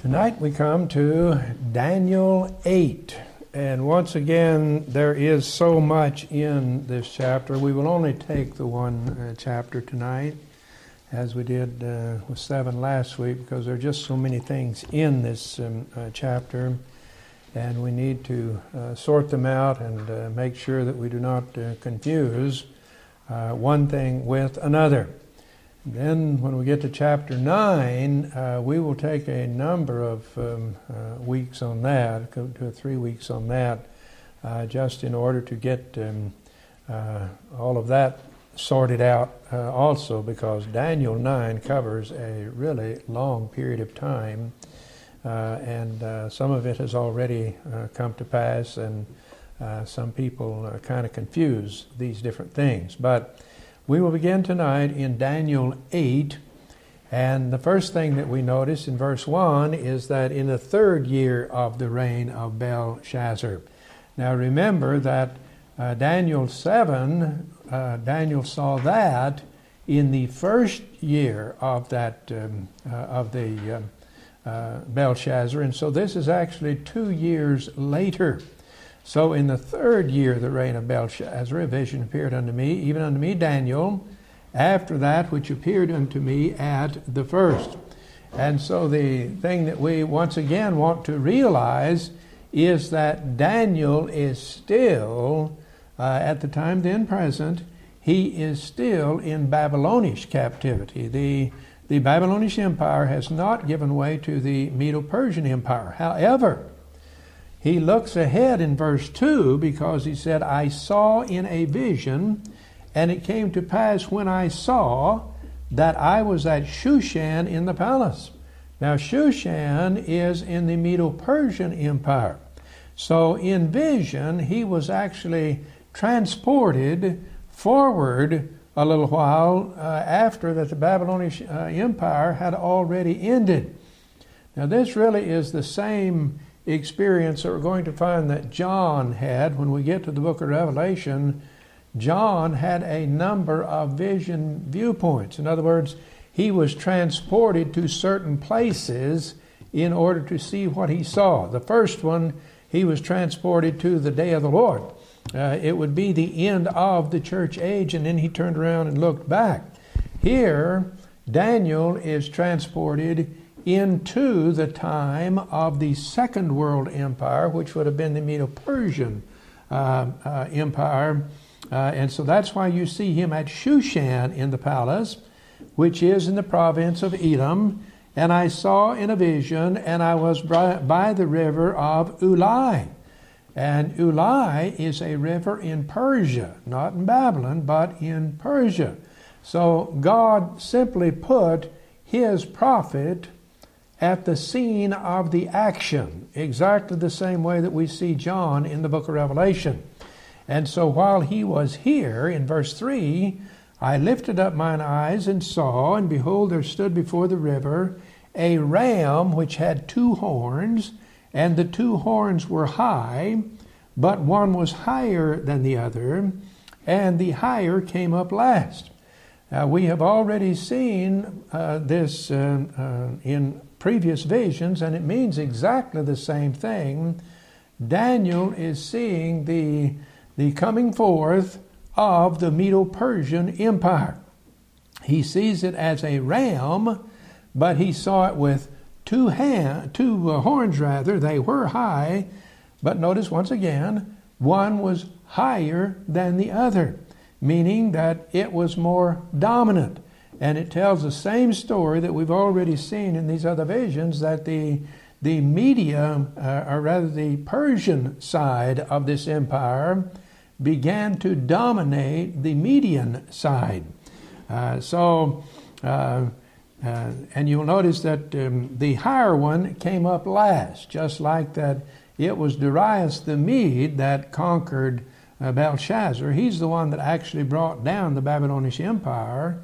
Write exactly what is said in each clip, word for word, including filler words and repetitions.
Tonight we come to Daniel eight, and once again there is so much in this chapter. We will only take the one uh, chapter tonight, as we did uh, with seven last week, because there are just so many things in this um, uh, chapter, and we need to uh, sort them out and uh, make sure that we do not uh, confuse uh, one thing with another. Then when we get to chapter nine, uh, we will take a number of um, uh, weeks on that, go to three weeks on that, uh, just in order to get um, uh, all of that sorted out uh, also, because Daniel nine covers a really long period of time, uh, and uh, some of it has already uh, come to pass, and uh, some people uh, kind of confuse these different things. But we will begin tonight in Daniel eight, and the first thing that we notice in verse one is that in the third year of the reign of Belshazzar. Now remember that uh, Daniel seven, uh, Daniel saw that in the first year of that um, uh, of the um, uh, Belshazzar, and so this is actually two years later. So in the third year of the reign of Belshazzar, a vision appeared unto me, even unto me, Daniel, after that which appeared unto me at the first. And so the thing that we once again want to realize is that Daniel is still, uh, at the time then present, he is still in Babylonish captivity. The, the Babylonish Empire has not given way to the Medo-Persian Empire. However, he looks ahead in verse two, because he said, I saw in a vision, and it came to pass when I saw that I was at Shushan in the palace. Now Shushan is in the Medo-Persian Empire. So in vision, he was actually transported forward a little while uh, after that the Babylonish uh, Empire had already ended. Now this really is the same experience that we're going to find that John had when we get to the book of Revelation. John had a number of vision viewpoints. In other words, he was transported to certain places in order to see what he saw. The first one, he was transported to the day of the Lord. Uh, it would be the end of the church age, and then he turned around and looked back. Here, Daniel is transported into the time of the Second World Empire, which would have been the Medo-Persian uh, uh, Empire. Uh, and so that's why you see him at Shushan in the palace, which is in the province of Elam. And I saw in a vision, and I was by the river of Ulai. And Ulai is a river in Persia, not in Babylon, but in Persia. So God simply put his prophet at the scene of the action, exactly the same way that we see John in the book of Revelation. And so while he was here, in verse three, I lifted up mine eyes and saw, and behold, there stood before the river a ram which had two horns, and the two horns were high, but one was higher than the other, and the higher came up last. Now, we have already seen uh, this uh, uh, in previous visions, and it means exactly the same thing. Daniel is seeing the, the coming forth of the Medo-Persian Empire. He sees it as a ram, but he saw it with two, hand, two uh, horns, rather. They were high, but notice once again, one was higher than the other, meaning that it was more dominant. And it tells the same story that we've already seen in these other visions, that the, the Media, uh, or rather the Persian side of this empire, began to dominate the Median side. Uh, so, uh, uh, and you'll notice that um, the higher one came up last, just like that it was Darius the Mede that conquered uh, Belshazzar. He's the one that actually brought down the Babylonish Empire.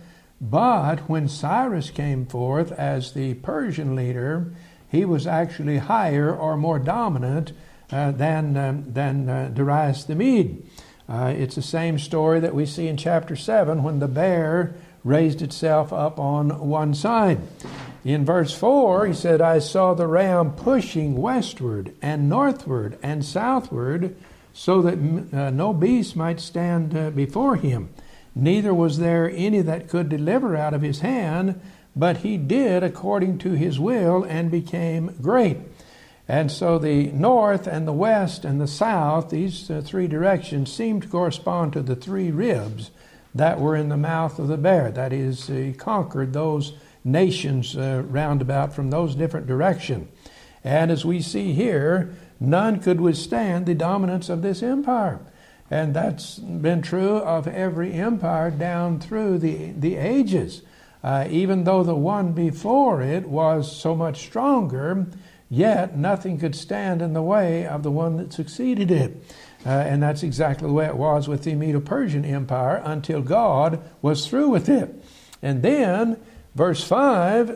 But when Cyrus came forth as the Persian leader, he was actually higher or more dominant uh, than, um, than uh, Darius the Mede. Uh, it's the same story that we see in chapter seven when the bear raised itself up on one side. In verse four, he said, I saw the ram pushing westward and northward and southward, so that uh, no beast might stand uh, before him. Neither was there any that could deliver out of his hand, but he did according to his will and became great. And so the north and the west and the south, these uh, three directions, seem to correspond to the three ribs that were in the mouth of the bear. That is, he conquered those nations uh, round about from those different directions. And as we see here, none could withstand the dominance of this empire. And that's been true of every empire down through the, the ages. Uh, even though the one before it was so much stronger, yet nothing could stand in the way of the one that succeeded it. Uh, and that's exactly the way it was with the Medo-Persian Empire until God was through with it. And then, verse five,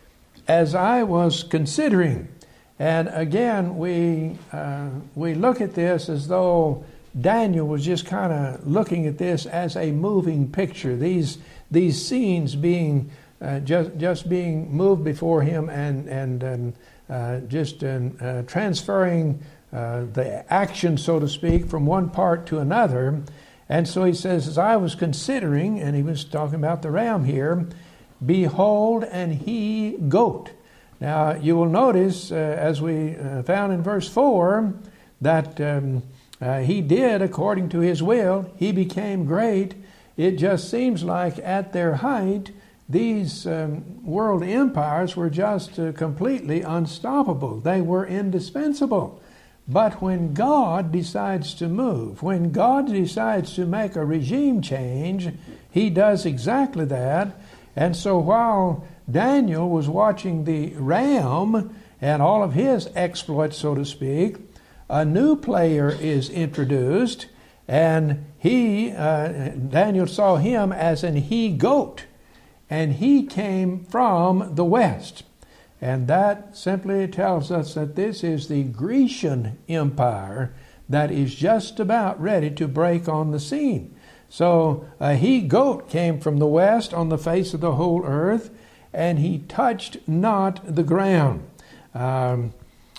as I was considering, and again we uh, we look at this as though Daniel was just kind of looking at this as a moving picture. These these scenes being uh, just just being moved before him and and um, uh, just um, uh, transferring uh, the action, so to speak, from one part to another. And so he says, as I was considering, and he was talking about the ram here, behold, an he goat. Now you will notice, uh, as we uh, found in verse four, that um, uh, he did according to his will. He became great. It just seems like at their height, these um, world empires were just uh, completely unstoppable. They were indispensable. But when God decides to move, when God decides to make a regime change, he does exactly that. And so while Daniel was watching the ram and all of his exploits, so to speak, a new player is introduced, and he, uh, Daniel saw him as an he-goat, and he came from the west. And that simply tells us that this is the Grecian Empire that is just about ready to break on the scene. So a he-goat came from the west on the face of the whole earth, and he touched not the ground. Um,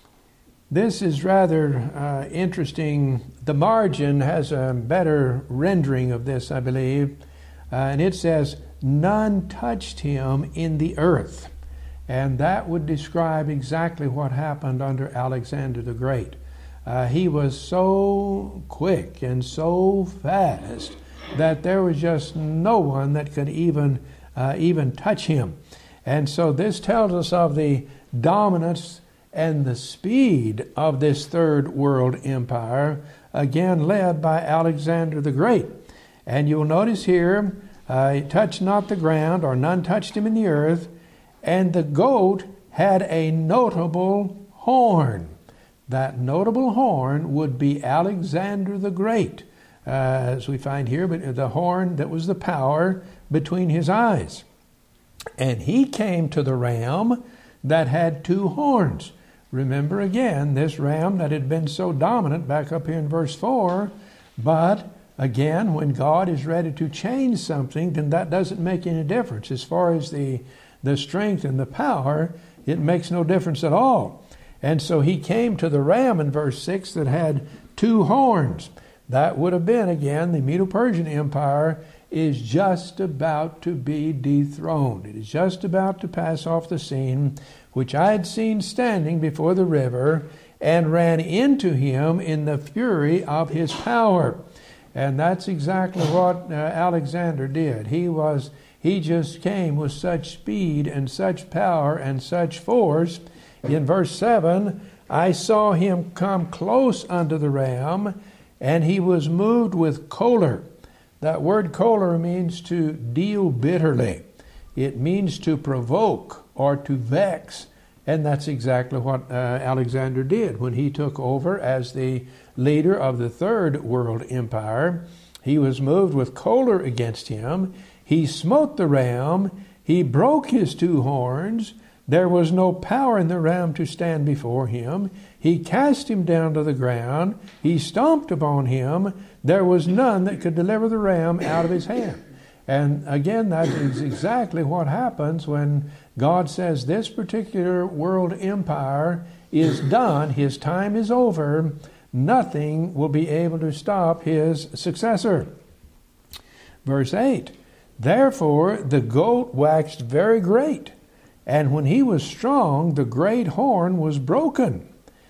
this is rather uh, interesting. The margin has a better rendering of this, I believe. Uh, and it says, none touched him in the earth. And that would describe exactly what happened under Alexander the Great. Uh, he was so quick and so fast that there was just no one that could even uh, even touch him. And so this tells us of the dominance and the speed of this third world empire, again led by Alexander the Great. And you'll notice here, uh, he touched not the ground, or none touched him in the earth, and the goat had a notable horn. That notable horn would be Alexander the Great, uh, as we find here, but the horn that was the power between his eyes. And he came to the ram that had two horns. Remember again, this ram that had been so dominant back up here in verse four, but again, when God is ready to change something, then that doesn't make any difference. As far as the the strength and the power, it makes no difference at all. And so he came to the ram in verse six that had two horns. That would have been, again, the Medo-Persian Empire is just about to be dethroned. It is just about to pass off the scene, which I had seen standing before the river and ran into him in the fury of his power. And that's exactly what uh, Alexander did. He was He just came with such speed and such power and such force. In verse seven, I saw him come close unto the ram, and he was moved with choler. That word choler means to deal bitterly. It means to provoke or to vex. And that's exactly what uh, Alexander did when he took over as the leader of the third world empire. He was moved with choler against him. He smote the ram, he broke his two horns, there was no power in the ram to stand before him. He cast him down to the ground, he stomped upon him, there was none that could deliver the ram out of his hand. And again, that is exactly what happens when God says this particular world empire is done, his time is over, nothing will be able to stop his successor. Verse eight, therefore the goat waxed very great, and when he was strong, the great horn was broken,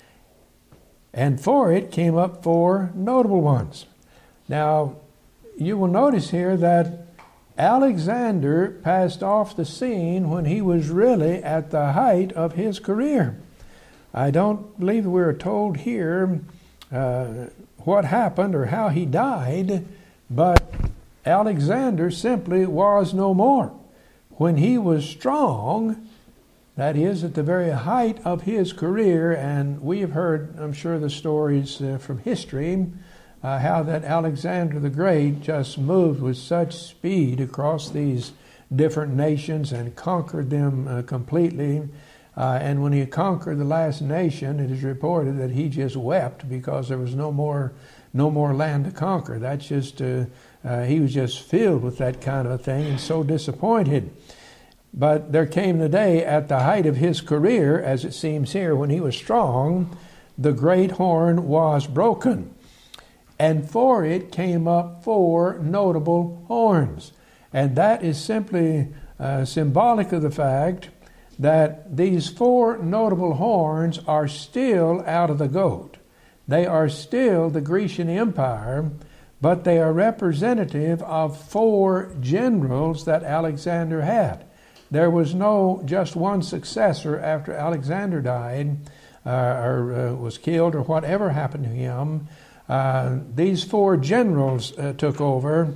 and for it came up four notable ones. Now, you will notice here that Alexander passed off the scene when he was really at the height of his career. I don't believe we're told here uh, what happened or how he died, but Alexander simply was no more. When he was strong, that is, at the very height of his career, and we have heard, I'm sure, the stories uh, from history, Uh, how that Alexander the Great just moved with such speed across these different nations and conquered them uh, completely. Uh, and when he conquered the last nation, it is reported that he just wept because there was no more, no more land to conquer. That's just uh, uh, he was just filled with that kind of a thing and so disappointed. But there came the day at the height of his career, as it seems here, when he was strong, the great horn was broken. And for it came up four notable horns. And that is simply uh, symbolic of the fact that these four notable horns are still out of the goat. They are still the Grecian Empire, but they are representative of four generals that Alexander had. There was no just one successor after Alexander died uh, or uh, was killed or whatever happened to him. Uh, these four generals uh, took over,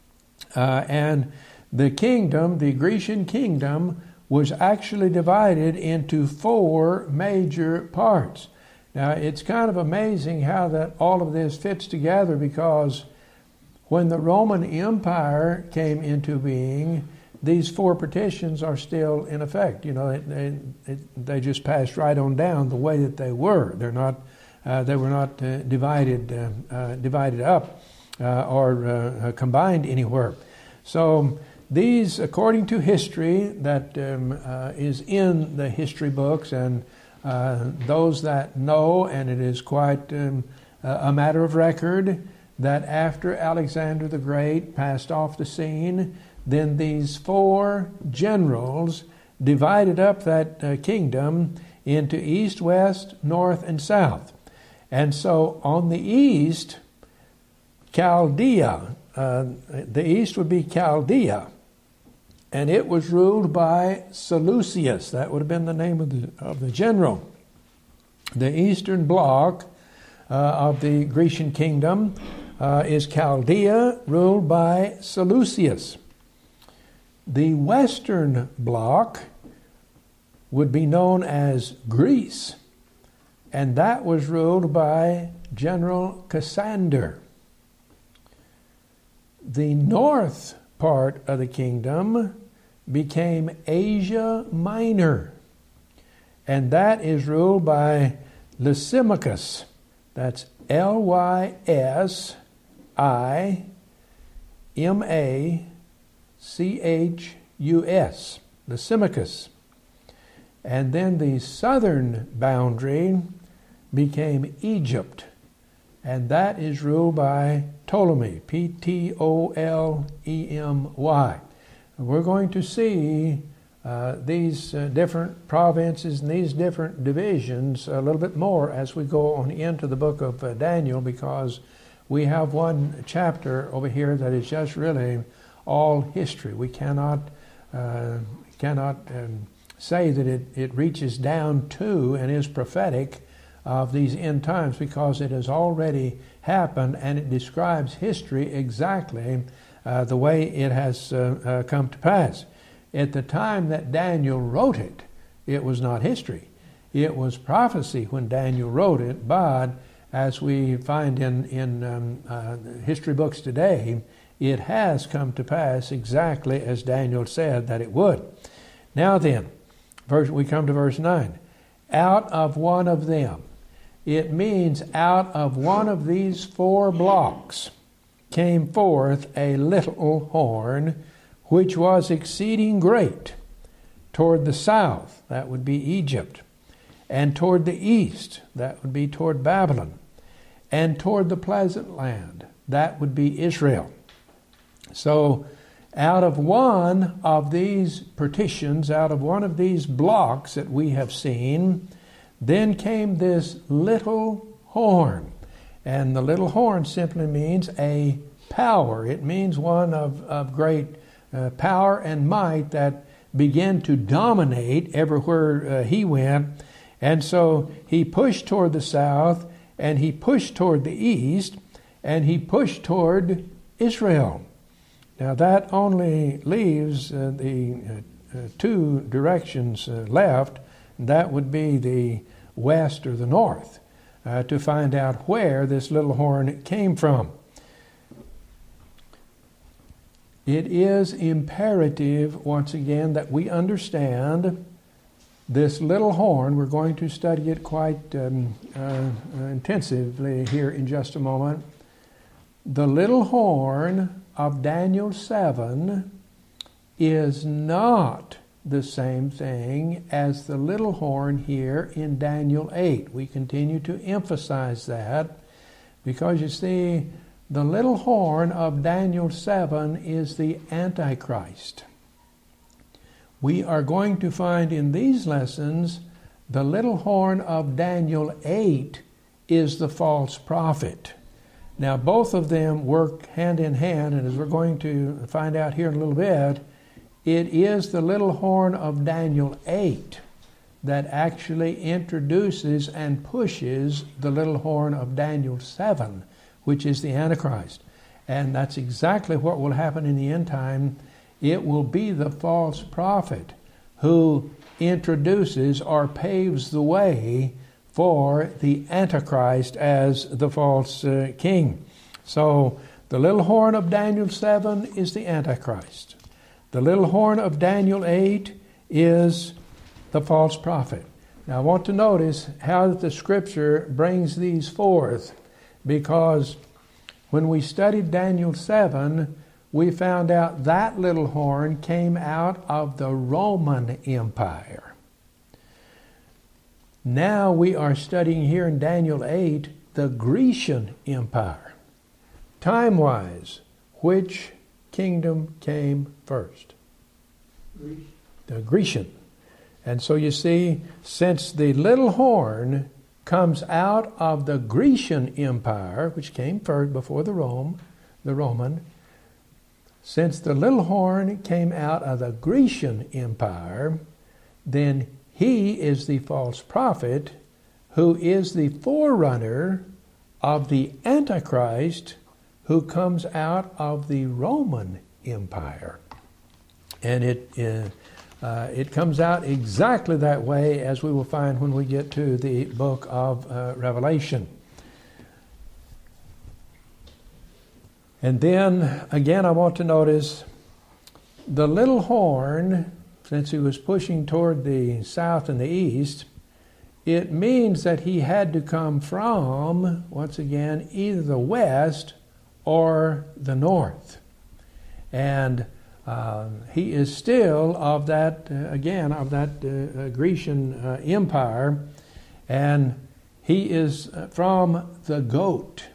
uh, and the kingdom, the Grecian kingdom, was actually divided into four major parts. Now, it's kind of amazing how that all of this fits together, because when the Roman Empire came into being, these four partitions are still in effect. You know, it, it, it, they just passed right on down the way that they were. They're not Uh, they were not uh, divided uh, uh, divided up uh, or uh, combined anywhere. So these, according to history, that um, uh, is in the history books, and uh, those that know, and it is quite um, a matter of record, that after Alexander the Great passed off the scene, then these four generals divided up that uh, kingdom into east, west, north, and south. And so on the east, Chaldea, uh, the east would be Chaldea, and it was ruled by Seleucus. That would have been the name of the, of the general. The eastern bloc uh, of the Grecian kingdom uh, is Chaldea, ruled by Seleucus. The western bloc would be known as Greece, and that was ruled by General Cassander. The north part of the kingdom became Asia Minor, and that is ruled by Lysimachus. That's L Y S I M A C H U S, Lysimachus. And then the southern boundary became Egypt, and that is ruled by Ptolemy, P T O L E M Y. We're going to see uh, these uh, different provinces and these different divisions a little bit more as we go on into the book of uh, Daniel, because we have one chapter over here that is just really all history. We cannot uh, cannot um, say that it, it reaches down to and is prophetic of these end times, because it has already happened, and it describes history exactly uh, the way it has uh, uh, come to pass. At the time that Daniel wrote it, it was not history. It was prophecy when Daniel wrote it, but as we find in, in um, uh, history books today, it has come to pass exactly as Daniel said that it would. Now then, verse, we come to verse nine. Out of one of them. It means out of one of these four blocks came forth a little horn, which was exceeding great, toward the south, that would be Egypt, and toward the east, that would be toward Babylon, and toward the pleasant land, that would be Israel. So out of one of these partitions, out of one of these blocks that we have seen, then came this little horn. And the little horn simply means a power. It means one of, of great uh, power and might that began to dominate everywhere uh, he went. And so he pushed toward the south, and he pushed toward the east, and he pushed toward Israel. Now that only leaves uh, the uh, uh, two directions uh, left. That would be the west or the north, uh, to find out where this little horn came from. It is imperative, once again, that we understand this little horn. We're going to study it quite um, uh, intensively here in just a moment. The little horn of Daniel seven is not the same thing as the little horn here in Daniel eight. We continue to emphasize that because, you see, the little horn of Daniel seven is the Antichrist. We are going to find in these lessons the little horn of Daniel eight is the false prophet. Now, both of them work hand in hand, and as we're going to find out here in a little bit, it is the little horn of Daniel eight that actually introduces and pushes the little horn of Daniel seven, which is the Antichrist. And that's exactly what will happen in the end time. It will be the false prophet who introduces or paves the way for the Antichrist as the false uh, king. So the little horn of Daniel seven is the Antichrist. The little horn of Daniel eight is the false prophet. Now I want to notice how the Scripture brings these forth, because when we studied Daniel seven, we found out that little horn came out of the Roman Empire. Now we are studying here in Daniel eight the Grecian Empire. Time-wise, which kingdom came first? Greece. The Grecian. And so you see, since the little horn comes out of the Grecian Empire, which came first before the Rome, the Roman, since the little horn came out of the Grecian Empire, then he is the false prophet who is the forerunner of the Antichrist who comes out of the Roman Empire. And it uh, uh, it comes out exactly that way, as we will find when we get to the book of uh, Revelation. And then, again, I want to notice the little horn, since he was pushing toward the south and the east, it means that he had to come from, once again, either the west or the north. And uh, he is still of that, uh, again, of that uh, Grecian uh, empire, and he is from the goat.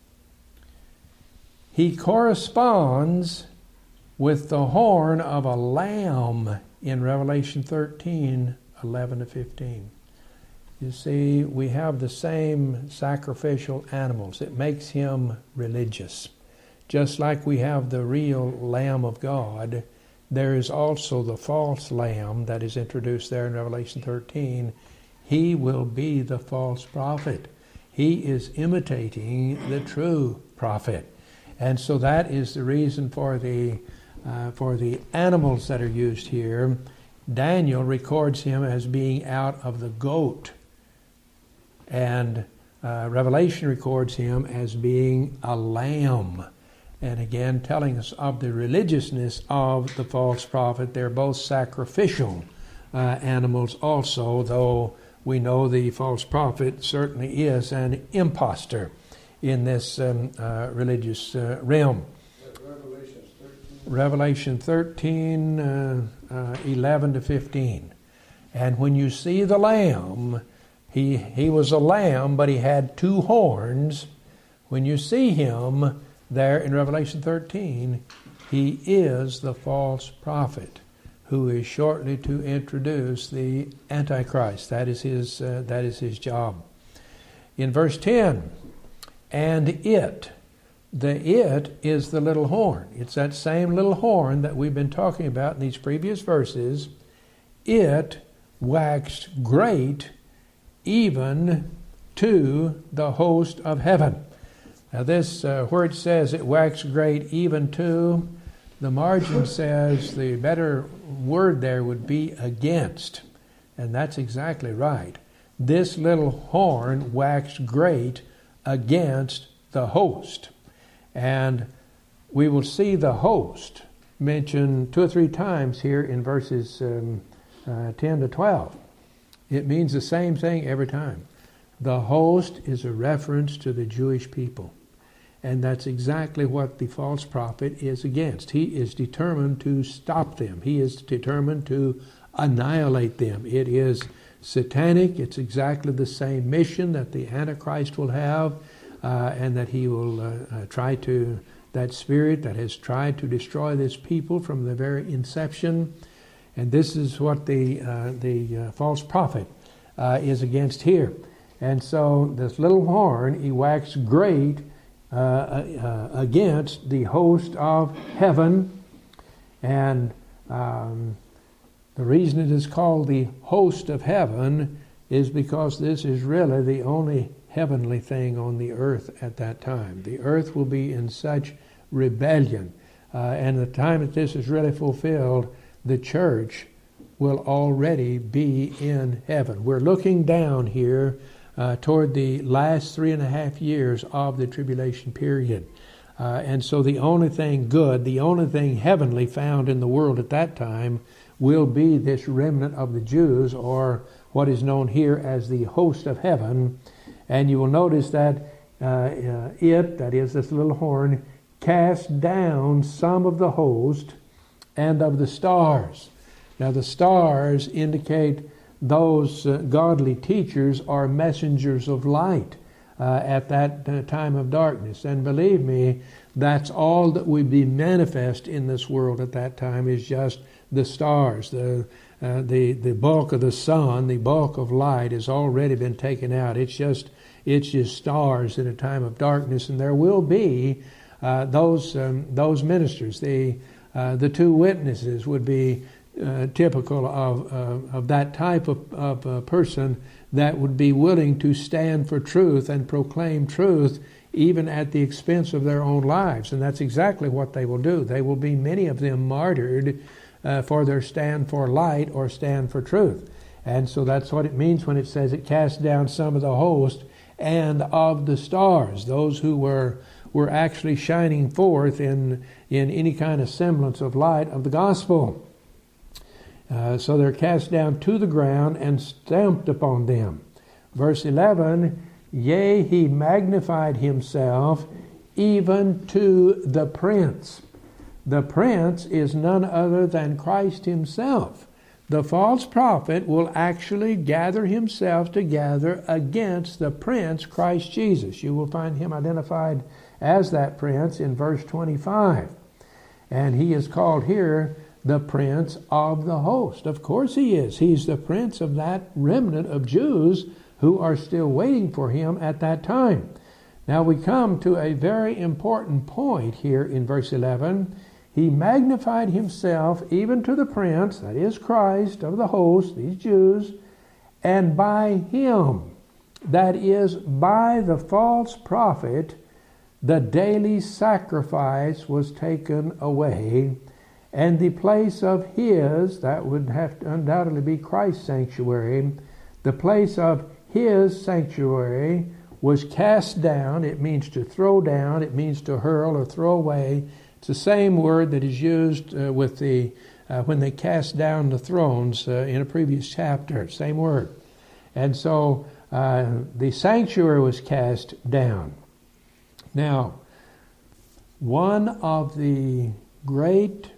He corresponds with the horn of a lamb in Revelation thirteen, eleven to fifteen. You see, we have the same sacrificial animals. It makes him religious. Just like we have the real Lamb of God, there is also the false lamb that is introduced there in Revelation thirteen. He will be the false prophet. He is imitating the true prophet. And so that is the reason for the uh, for the animals that are used here. Daniel records him as being out of the goat, and uh, Revelation records him as being a lamb. And again, telling us of the religiousness of the false prophet. They're both sacrificial uh, animals also, though we know the false prophet certainly is an impostor in this um, uh, religious uh, realm. Revelation thirteen. Revelation thirteen, uh, uh, eleven to fifteen. And when you see the Lamb, he, he was a lamb, but he had two horns. When you see him there in Revelation thirteen, he is the false prophet who is shortly to introduce the Antichrist. That is his, uh, that is his job. In verse ten, and it, the it is the little horn. It's that same little horn that we've been talking about in these previous verses. It waxed great even to the host of heaven. Now this, uh, where it says it waxed great even to, the margin says the better word there would be against. And that's exactly right. This little horn waxed great against the host. And we will see the host mentioned two or three times here in verses um, uh, ten to twelve. It means the same thing every time. The host is a reference to the Jewish people. And that's exactly what the false prophet is against. He is determined to stop them. He is determined to annihilate them. It is satanic. It's exactly the same mission that the Antichrist will have, uh, and that he will uh, uh, try to, that spirit that has tried to destroy this people from the very inception. And this is what the, uh, the uh, false prophet uh, is against here. And so this little horn, he waxed great Uh, uh, against the host of heaven. And um, the reason it is called the host of heaven is because this is really the only heavenly thing on the earth at that time. The earth will be in such rebellion. Uh, and the time that this is really fulfilled, the church will already be in heaven. We're looking down here Uh, toward the last three and a half years of the tribulation period. Uh, and so the only thing good, the only thing heavenly found in the world at that time will be this remnant of the Jews, or what is known here as the host of heaven. And you will notice that uh, uh, it, that is this little horn, cast down some of the host and of the stars. Now the stars indicate those uh, godly teachers are messengers of light uh, at that uh, time of darkness. And believe me, that's all that would be manifest in this world at that time, is just the stars. The, uh, the, the bulk of the sun, the bulk of light has already been taken out. It's just, it's just stars in a time of darkness. And there will be uh, those, um, those ministers. The, uh, the two witnesses would be Uh, typical of uh, of that type of, of uh, person that would be willing to stand for truth and proclaim truth even at the expense of their own lives. And that's exactly what they will do. They will be, many of them, martyred uh, for their stand for light or stand for truth. And so that's what it means when it says it cast down some of the host and of the stars, those who were were actually shining forth in in any kind of semblance of light of the gospel. Uh, so they're cast down to the ground and stamped upon them. Verse eleven, yea, he magnified himself even to the prince. The prince is none other than Christ himself. The false prophet will actually gather himself together against the prince, Christ Jesus. You will find him identified as that prince in verse twenty-five. And he is called here the prince of the host. Of course he is. He's the prince of that remnant of Jews who are still waiting for him at that time. Now we come to a very important point here in verse eleven. He magnified himself even to the prince, that is Christ, of the host, these Jews, and by him, that is by the false prophet, the daily sacrifice was taken away, and the place of his, that would have to undoubtedly be Christ's sanctuary, the place of his sanctuary was cast down. It means to throw down. It means to hurl or throw away. It's the same word that is used uh, with the uh, when they cast down the thrones uh, in a previous chapter. Same word. And so uh, the sanctuary was cast down. Now, one of the great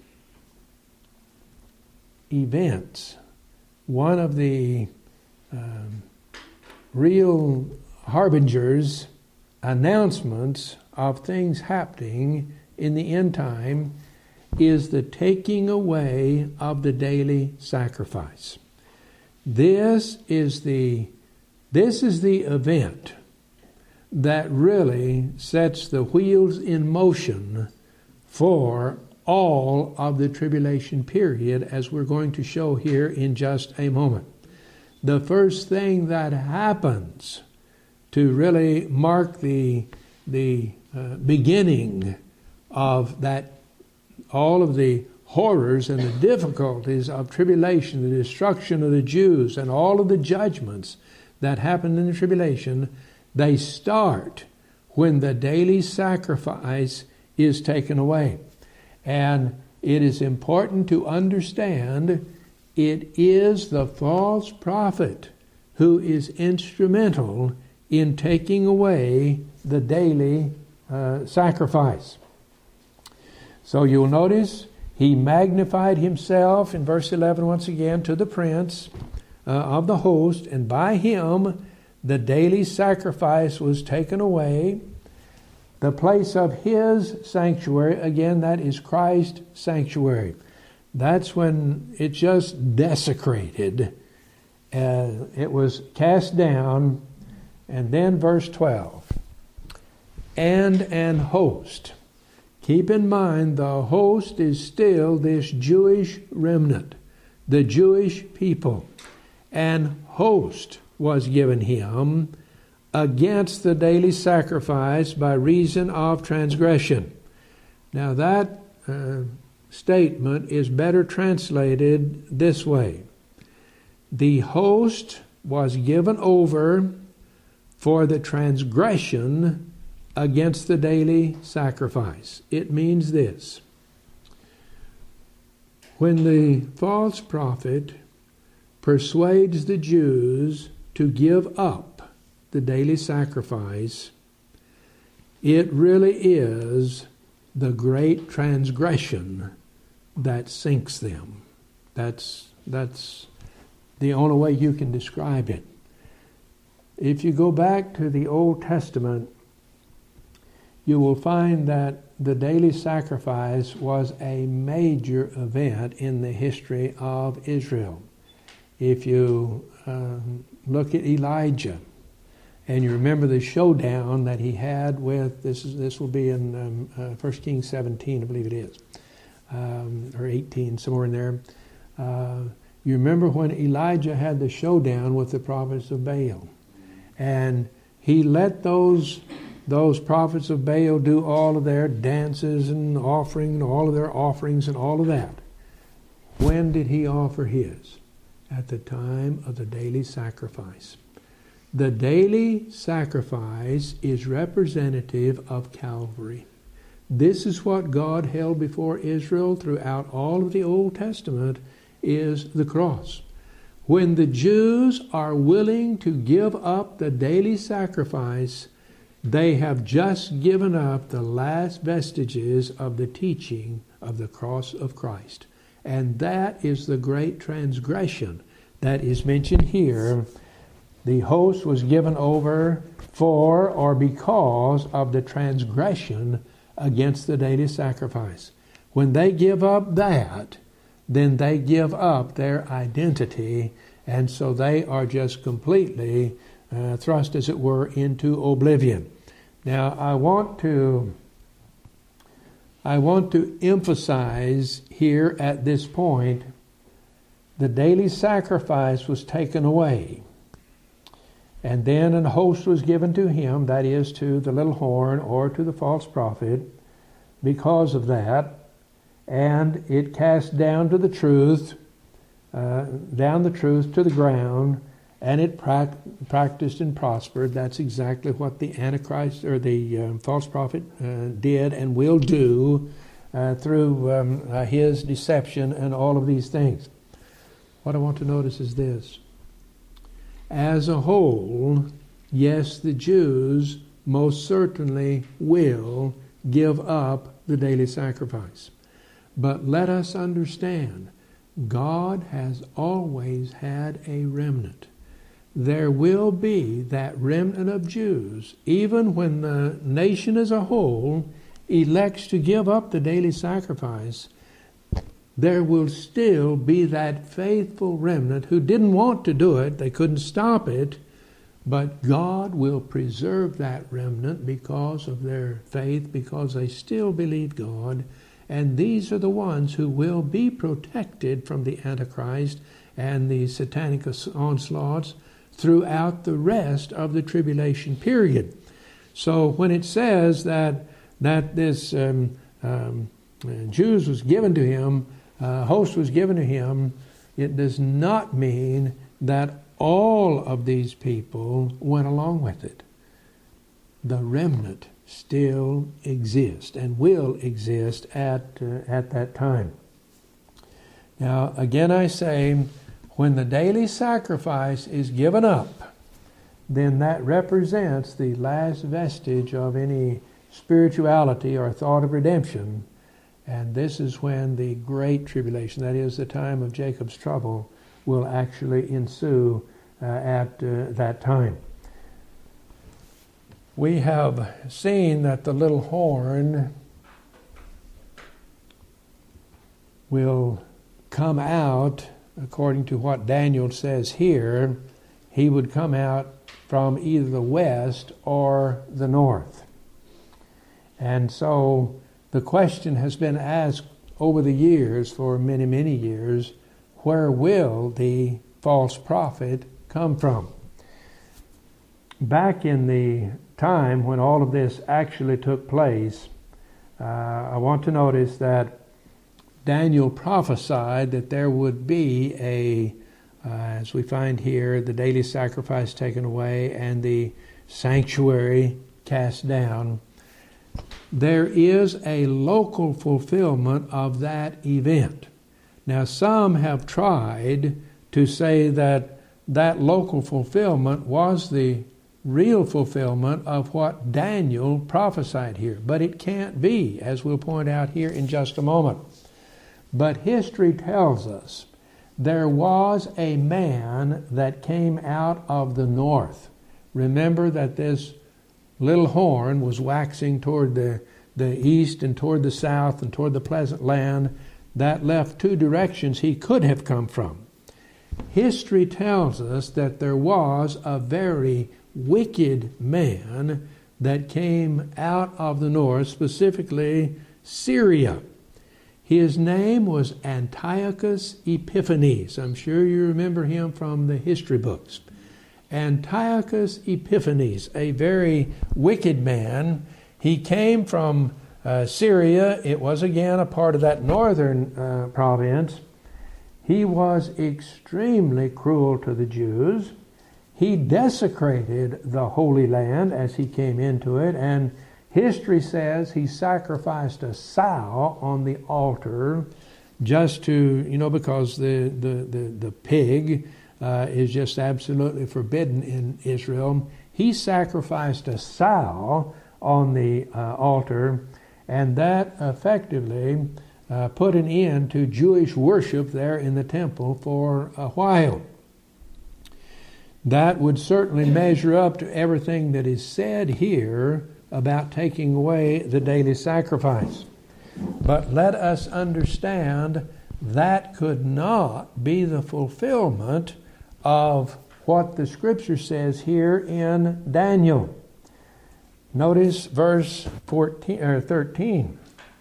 events, one of the um, real harbingers, announcements of things happening in the end time, is the taking away of the daily sacrifice. This is the this is the event that really sets the wheels in motion for all of the tribulation period, as we're going to show here in just a moment. The first thing that happens to really mark the the uh, beginning of that, all of the horrors and the difficulties of tribulation, the destruction of the Jews, and all of the judgments that happen in the tribulation, they start when the daily sacrifice is taken away. And it is important to understand it is the false prophet who is instrumental in taking away the daily uh, sacrifice. So you'll notice he magnified himself in verse eleven once again to the prince uh, of the host, and by him the daily sacrifice was taken away. The place of his sanctuary, again, that is Christ's sanctuary. That's when it just desecrated. Uh, it was cast down. And then verse twelve, and an host. Keep in mind, the host is still this Jewish remnant, the Jewish people. An host was given him against the daily sacrifice by reason of transgression. Now that uh, statement is better translated this way. The host was given over for the transgression against the daily sacrifice. It means this. When the false prophet persuades the Jews to give up the daily sacrifice, it really is the great transgression that sinks them. That's, that's the only way you can describe it. If you go back to the Old Testament, you will find that the daily sacrifice was a major event in the history of Israel. If you uh, look at Elijah, and you remember the showdown that he had with, this is this will be in um, uh, First Kings seventeen, I believe it is, um, or eighteen, somewhere in there. Uh, you remember when Elijah had the showdown with the prophets of Baal. And he let those those prophets of Baal do all of their dances and offering, all of their offerings and all of that. When did he offer his? At the time of the daily sacrifice. The daily sacrifice is representative of Calvary. This is what God held before Israel throughout all of the Old Testament, is the cross. When the Jews are willing to give up the daily sacrifice, they have just given up the last vestiges of the teaching of the cross of Christ. And that is the great transgression that is mentioned here. The host was given over for or because of the transgression against the daily sacrifice. When they give up that, then they give up their identity, and so they are just completely uh, thrust, as it were, into oblivion. Now, I want to I want to emphasize here at this point, the daily sacrifice was taken away, and then an host was given to him, that is, to the little horn or to the false prophet, because of that. And it cast down to the truth, uh, down the truth to the ground, and it pra- practiced and prospered. That's exactly what the Antichrist or the um, false prophet uh, did and will do uh, through um, uh, his deception and all of these things. What I want to notice is this. As a whole, yes, the Jews most certainly will give up the daily sacrifice. But let us understand, God has always had a remnant. There will be that remnant of Jews, even when the nation as a whole elects to give up the daily sacrifice. There will still be that faithful remnant who didn't want to do it, they couldn't stop it, but God will preserve that remnant because of their faith, because they still believe God, and these are the ones who will be protected from the Antichrist and the satanic onslaughts throughout the rest of the tribulation period. So when it says that that this um, um, Jews was given to him, uh, host was given to him, it does not mean that all of these people went along with it. The remnant still exists and will exist at uh, at that time. Now, again I say, when the daily sacrifice is given up, then that represents the last vestige of any spirituality or thought of redemption. And this is when the great tribulation, that is the time of Jacob's trouble, will actually ensue uh, at uh, that time. We have seen that the little horn will come out, according to what Daniel says here, he would come out from either the west or the north. And so the question has been asked over the years, for many, many years, where will the false prophet come from? Back in the time when all of this actually took place, uh, I want to notice that Daniel prophesied that there would be a, uh, as we find here, the daily sacrifice taken away and the sanctuary cast down. There is a local fulfillment of that event. Now, some have tried to say that that local fulfillment was the real fulfillment of what Daniel prophesied here. But it can't be, as we'll point out here in just a moment. But history tells us there was a man that came out of the north. Remember that this little horn was waxing toward the, the east and toward the south and toward the pleasant land. That left two directions he could have come from. History tells us that there was a very wicked man that came out of the north, specifically Syria. His name was Antiochus Epiphanes. I'm sure you remember him from the history books. Antiochus Epiphanes, a very wicked man. He came from uh, Syria. It was again a part of that northern uh, province. He was extremely cruel to the Jews. He desecrated the Holy Land as he came into it, and history says he sacrificed a sow on the altar just to, you know, because the, the, the, the pig uh, is just absolutely forbidden in Israel. He sacrificed a sow on the uh, altar, and that effectively uh, put an end to Jewish worship there in the temple for a while. That would certainly measure up to everything that is said here about taking away the daily sacrifice. But let us understand that could not be the fulfillment of what the Scripture says here in Daniel. Notice verse fourteen or thirteen.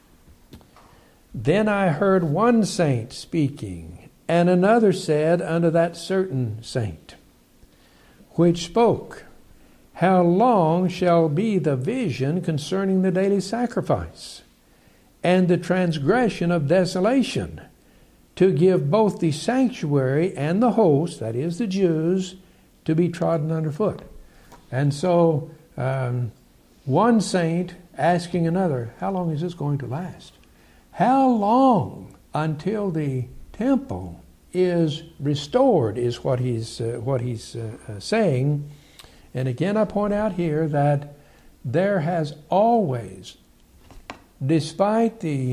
Then I heard one saint speaking, and another said unto that certain saint, which spoke, How long shall be the vision concerning the daily sacrifice, and the transgression of desolation, to give both the sanctuary and the host, that is the Jews, to be trodden underfoot? And so um, one saint asking another, how long is this going to last? How long until the temple is restored is what he's uh, what he's uh, uh, saying. And again, I point out here that there has always, despite the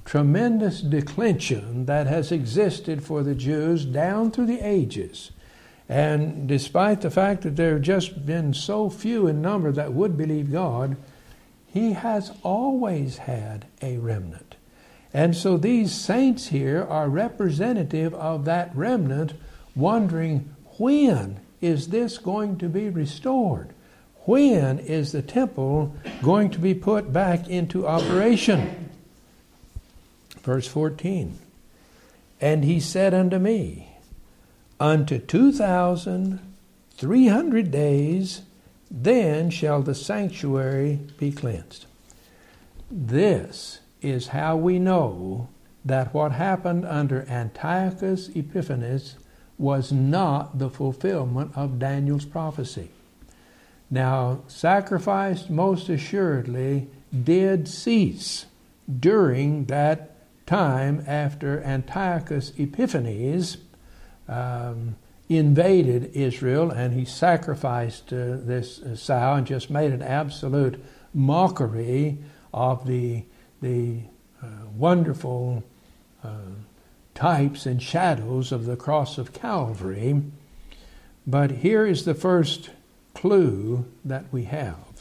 tremendous declension that has existed for the Jews down through the ages. And despite the fact that there have just been so few in number that would believe God, He has always had a remnant. And so these saints here are representative of that remnant, wondering, when is this going to be restored? When is the temple going to be put back into operation? Verse fourteen, and he said unto me, unto two thousand three hundred days, then shall the sanctuary be cleansed. This is how we know that what happened under Antiochus Epiphanes was not the fulfillment of Daniel's prophecy. Now, sacrifice most assuredly did cease during that time after Antiochus Epiphanes um, invaded Israel, and he sacrificed uh, this uh, sow and just made an absolute mockery of the the uh, wonderful uh, types and shadows of the cross of Calvary. But here is the first clue that we have,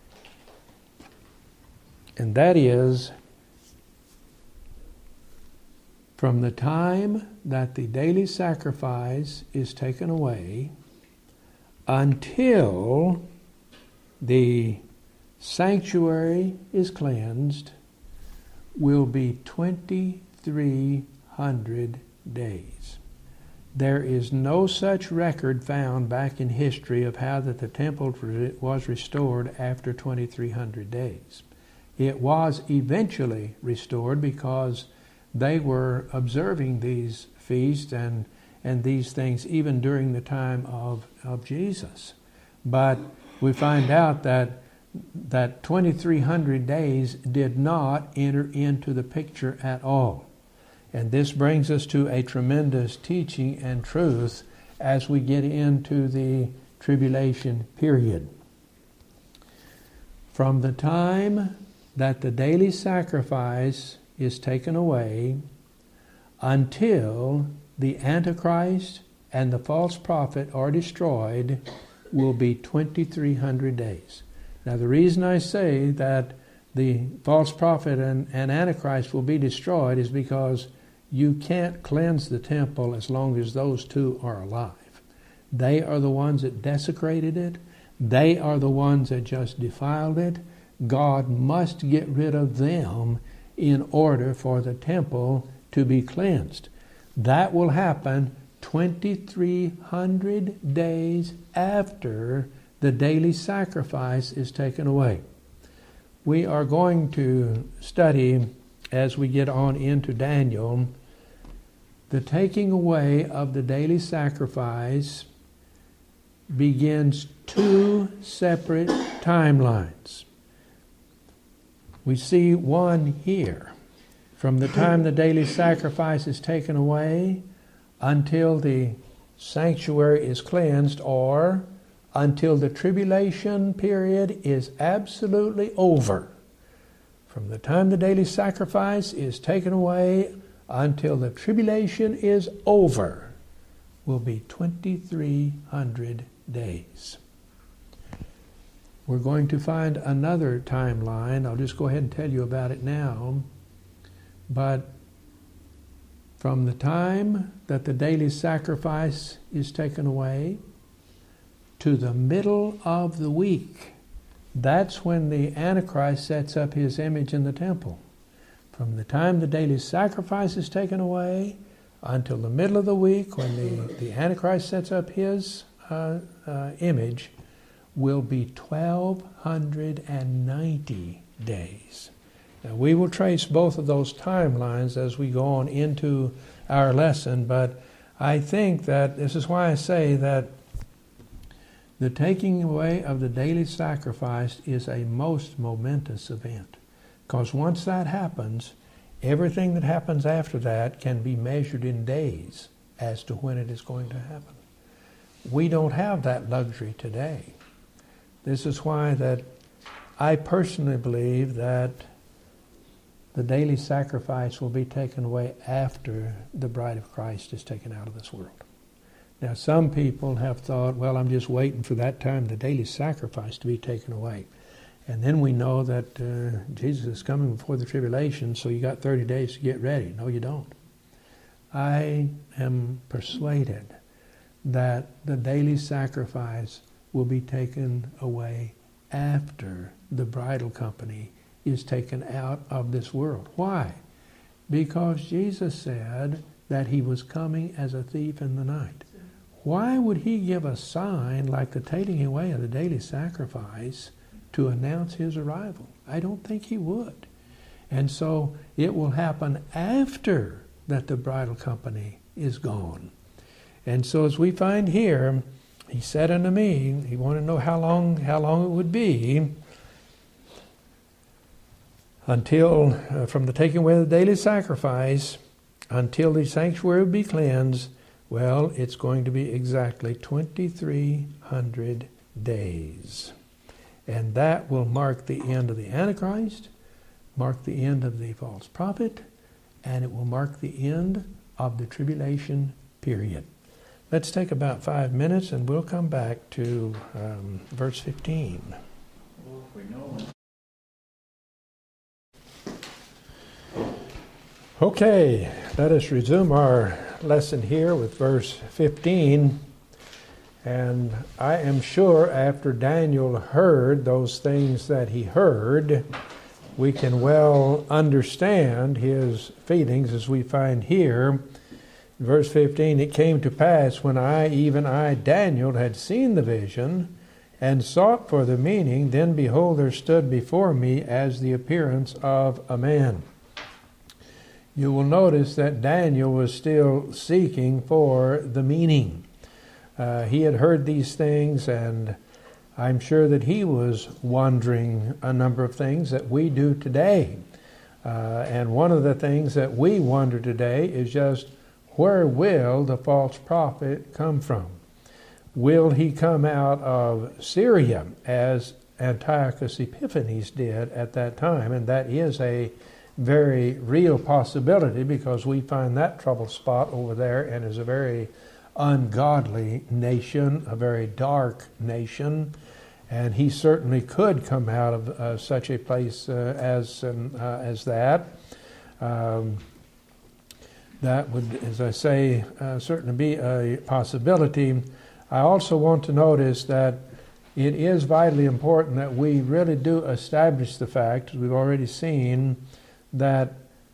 and that is, from the time that the daily sacrifice is taken away until the sanctuary is cleansed will be twenty-three hundred days. There is no such record found back in history of how that the temple was restored after twenty-three hundred days. It was eventually restored because they were observing these feasts and, and these things even during the time of, of Jesus. But we find out that that twenty-three hundred days did not enter into the picture at all. And this brings us to a tremendous teaching and truth as we get into the tribulation period. From the time that the daily sacrifice is taken away until the Antichrist and the false prophet are destroyed will be twenty-three hundred days. Now, the reason I say that the false prophet and, and Antichrist will be destroyed is because you can't cleanse the temple as long as those two are alive. They are the ones that desecrated it. They are the ones that just defiled it. God must get rid of them in order for the temple to be cleansed. That will happen twenty-three hundred days after the daily sacrifice is taken away. We are going to study, as we get on into Daniel, the taking away of the daily sacrifice begins two separate timelines. We see one here. From the time the daily sacrifice is taken away until the sanctuary is cleansed, or until the tribulation period is absolutely over. From the time the daily sacrifice is taken away until the tribulation is over will be twenty-three hundred days. We're going to find another timeline. I'll just go ahead and tell you about it now. But from the time that the daily sacrifice is taken away to the middle of the week, that's when the Antichrist sets up his image in the temple. From the time the daily sacrifice is taken away until the middle of the week, when the, the Antichrist sets up his uh, uh, image, will be twelve ninety days. Now, we will trace both of those timelines as we go on into our lesson, but I think that this is why I say that the taking away of the daily sacrifice is a most momentous event. Because once that happens, everything that happens after that can be measured in days as to when it is going to happen. We don't have that luxury today. This is why that I personally believe that the daily sacrifice will be taken away after the bride of Christ is taken out of this world. Now, some people have thought, well, I'm just waiting for that time, the daily sacrifice to be taken away. And then we know that uh, Jesus is coming before the tribulation, so you got thirty days to get ready. No, you don't. I am persuaded that the daily sacrifice will be taken away after the bridal company is taken out of this world. Why? Because Jesus said that he was coming as a thief in the night. Why would he give a sign like the taking away of the daily sacrifice to announce his arrival? I don't think he would. And so it will happen after that the bridal company is gone. And so as we find here, he said unto me, he wanted to know how long, how long it would be until, uh, from the taking away of the daily sacrifice, until the sanctuary would be cleansed. Well, it's going to be exactly twenty-three hundred days. And that will mark the end of the Antichrist, mark the end of the false prophet, and it will mark the end of the tribulation period. Let's take about five minutes and we'll come back to um, verse fifteen. Well, if we know. Okay, let us resume our lesson here with verse fifteen. And I am sure after Daniel heard those things that he heard, we can well understand his feelings as we find here. In verse fifteen, it came to pass when I, even I, Daniel, had seen the vision and sought for the meaning, then behold, there stood before me as the appearance of a man. You will notice that Daniel was still seeking for the meaning. Uh, he had heard these things, and I'm sure that he was wondering a number of things that we do today. Uh, and one of the things that we wonder today is just, where will the false prophet come from? Will he come out of Syria, as Antiochus Epiphanes did at that time? And that is a very real possibility, because we find that trouble spot over there and is a very ungodly nation, a very dark nation, and he certainly could come out of uh, such a place uh, as um, uh, as that. Um, that would, as I say, uh, certainly be a possibility. I also want to notice that it is vitally important that we really do establish the fact, as we've already seen, that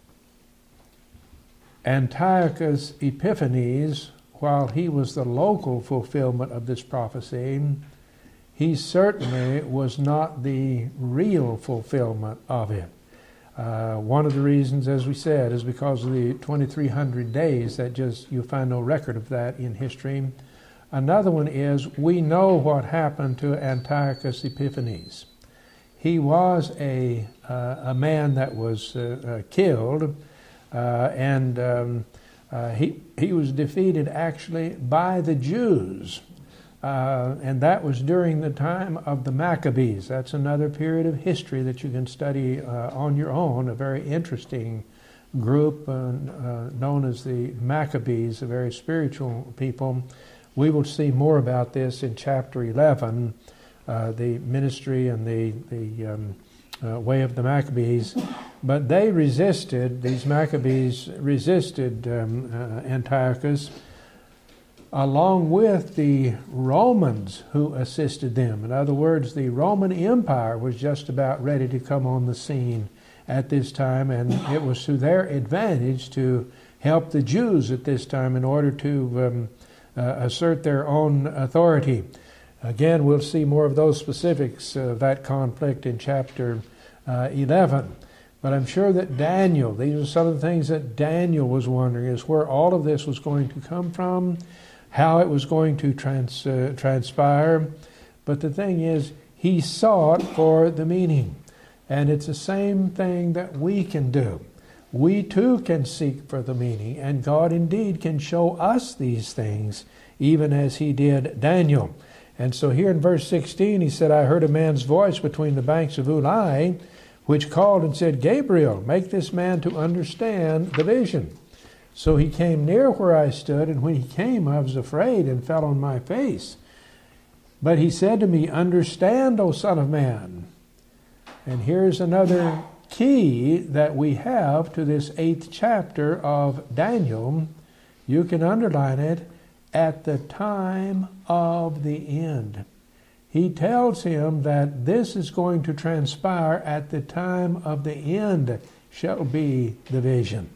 Antiochus Epiphanes, while he was the local fulfillment of this prophecy, he certainly was not the real fulfillment of it. Uh, one of the reasons, as we said, is because of the twenty-three hundred days that just, you'll find no record of that in history. Another one is, we know what happened to Antiochus Epiphanes. He was a, uh, a man that was uh, uh, killed, uh, and um, uh, he, he was defeated actually by the Jews. Uh, and that was during the time of the Maccabees. That's another period of history that you can study uh, on your own, a very interesting group uh, uh, known as the Maccabees, a very spiritual people. We will see more about this in chapter eleven, uh, the ministry and the, the um, uh, way of the Maccabees. But they resisted, these Maccabees resisted um, uh, Antiochus, along with the Romans who assisted them. In other words, the Roman Empire was just about ready to come on the scene at this time, and it was to their advantage to help the Jews at this time in order to um, uh, assert their own authority. Again, we'll see more of those specifics of that conflict in chapter uh, eleven. But I'm sure that Daniel, these are some of the things that Daniel was wondering, is where all of this was going to come from, how it was going to trans, uh, transpire. But the thing is, he sought for the meaning. And it's the same thing that we can do. We too can seek for the meaning, and God indeed can show us these things, even as he did Daniel. And so here in verse sixteen, he said, I heard a man's voice between the banks of Ulai, which called and said, Gabriel, make this man to understand the vision. So he came near where I stood, and when he came, I was afraid and fell on my face. But he said to me, understand, O Son of Man. And here's another key that we have to this eighth chapter of Daniel. You can underline it, at the time of the end. He tells him that this is going to transpire at the time of the end shall be the vision.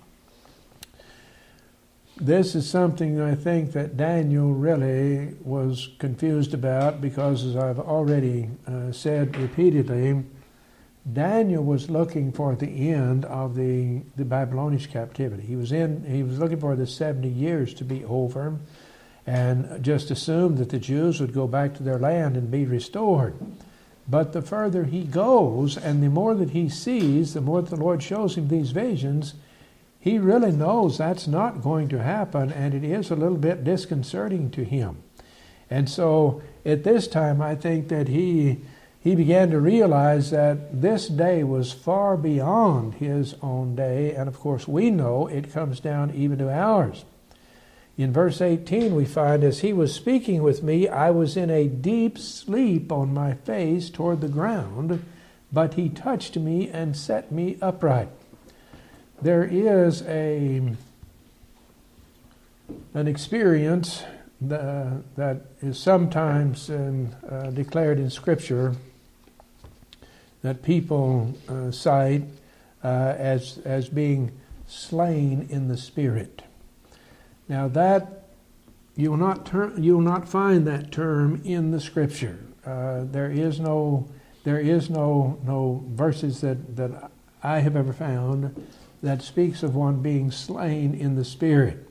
This is something I think that Daniel really was confused about because, as I've already uh, said repeatedly, Daniel was looking for the end of the, the Babylonian captivity. He was in. He was looking for the seventy years to be over, and just assumed that the Jews would go back to their land and be restored. But the further he goes, and the more that he sees, the more that the Lord shows him these visions, he really knows that's not going to happen, and it is a little bit disconcerting to him. And so at this time, I think that he he began to realize that this day was far beyond his own day, and of course we know it comes down even to ours. In verse eighteen, we find, as he was speaking with me, I was in a deep sleep on my face toward the ground, but he touched me and set me upright. There is a an experience the, that is sometimes um, uh, declared in Scripture that people uh, cite uh, as as being slain in the Spirit. Now that you will not ter- you will not find that term in the Scripture. Uh, there is no there is no no verses that, that I have ever found that speaks of one being slain in the Spirit.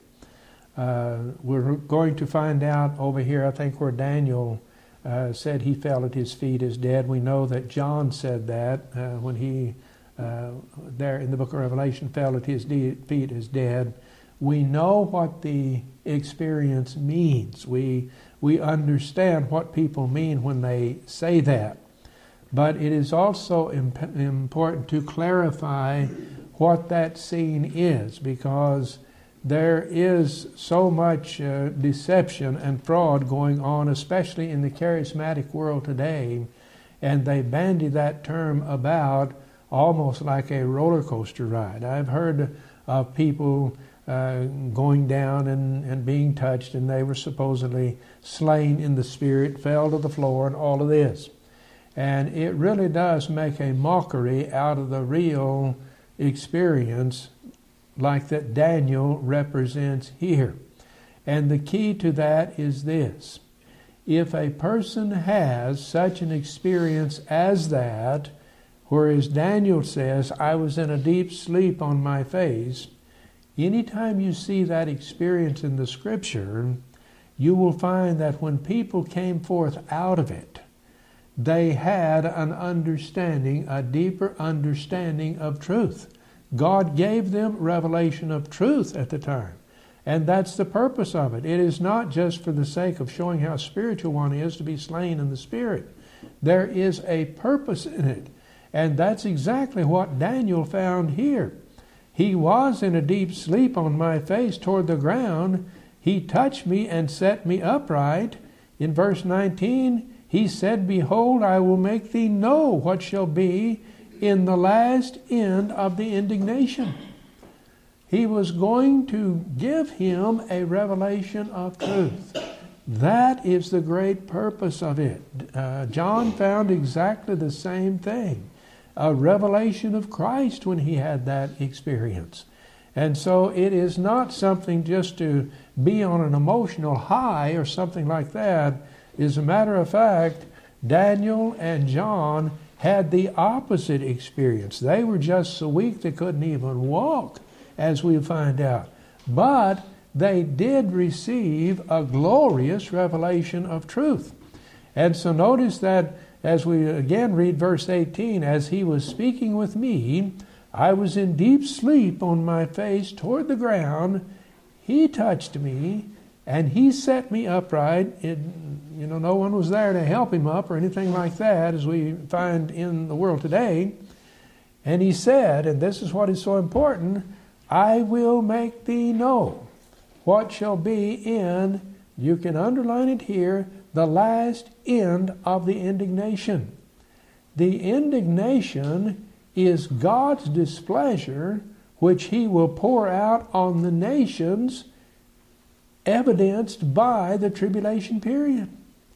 Uh, we're going to find out over here, I think, where Daniel uh, said he fell at his feet as dead. We know that John said that uh, when he, uh, there in the book of Revelation, fell at his de- feet as dead. We know what the experience means. We, we understand what people mean when they say that. But it is also imp- important to clarify what that scene is, because there is so much uh, deception and fraud going on, especially in the charismatic world today, and they bandy that term about almost like a roller coaster ride. I've heard of people uh, going down and, and being touched, and they were supposedly slain in the Spirit, fell to the floor, and all of this. And it really does make a mockery out of the real experience like that Daniel represents here. And the key to that is this. If a person has such an experience as that, whereas Daniel says, I was in a deep sleep on my face, anytime you see that experience in the Scripture, you will find that when people came forth out of it, they had an understanding, a deeper understanding of truth. God gave them revelation of truth at the time. And that's the purpose of it. It is not just for the sake of showing how spiritual one is to be slain in the Spirit. There is a purpose in it. And that's exactly what Daniel found here. He was in a deep sleep on my face toward the ground. He touched me and set me upright. In verse nineteen, he said, Behold, I will make thee know what shall be in the last end of the indignation. He was going to give him a revelation of truth. That is the great purpose of it. Uh, John found exactly the same thing. A revelation of Christ when he had that experience. And so it is not something just to be on an emotional high or something like that. As a matter of fact, Daniel and John had the opposite experience. They were just so weak they couldn't even walk, as we find out. But they did receive a glorious revelation of truth. And so notice that as we again read verse eighteen, as he was speaking with me, I was in deep sleep on my face toward the ground. He touched me, and he set me upright. It, you know, no one was there to help him up or anything like that, as we find in the world today. And he said, and this is what is so important, I will make thee know what shall be in, you can underline it here, the last end of the indignation. The indignation is God's displeasure, which he will pour out on the nations, evidenced by the tribulation period.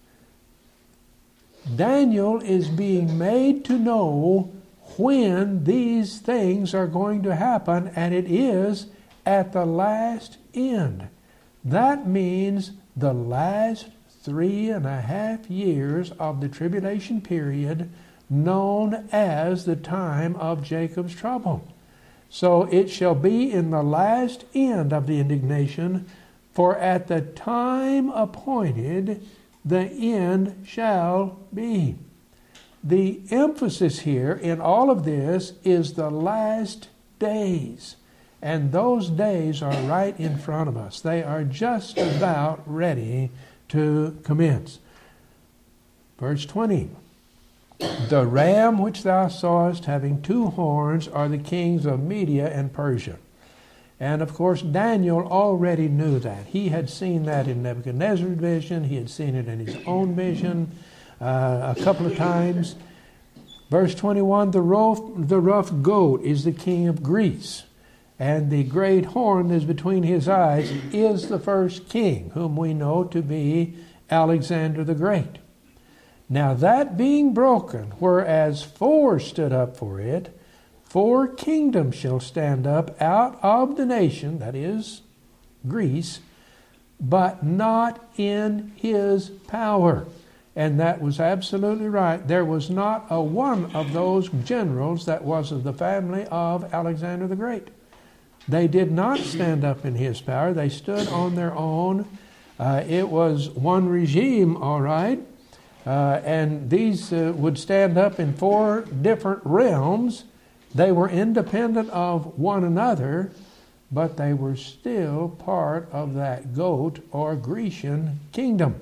Daniel is being made to know when these things are going to happen, and it is at the last end. That means the last three and a half years of the tribulation period, known as the time of Jacob's trouble. So it shall be in the last end of the indignation, for at the time appointed the end shall be. The emphasis here in all of this is the last days. And those days are right in front of us. They are just about ready to commence. Verse twenty. The ram which thou sawest having two horns are the kings of Media and Persia. And of course Daniel already knew that. He had seen that in Nebuchadnezzar's vision. He had seen it in his own vision uh, a couple of times. Verse twenty-one, the rough, the rough goat is the king of Greece, and the great horn that is between his eyes is the first king, whom we know to be Alexander the Great. Now that being broken, whereas four stood up for it, four kingdoms shall stand up out of the nation, that is, Greece, but not in his power. And that was absolutely right. There was not a one of those generals that was of the family of Alexander the Great. They did not stand up in his power. They stood on their own. Uh, it was one regime, all right. Uh, and these uh, would stand up in four different realms. They were independent of one another, but they were still part of that goat or Grecian kingdom.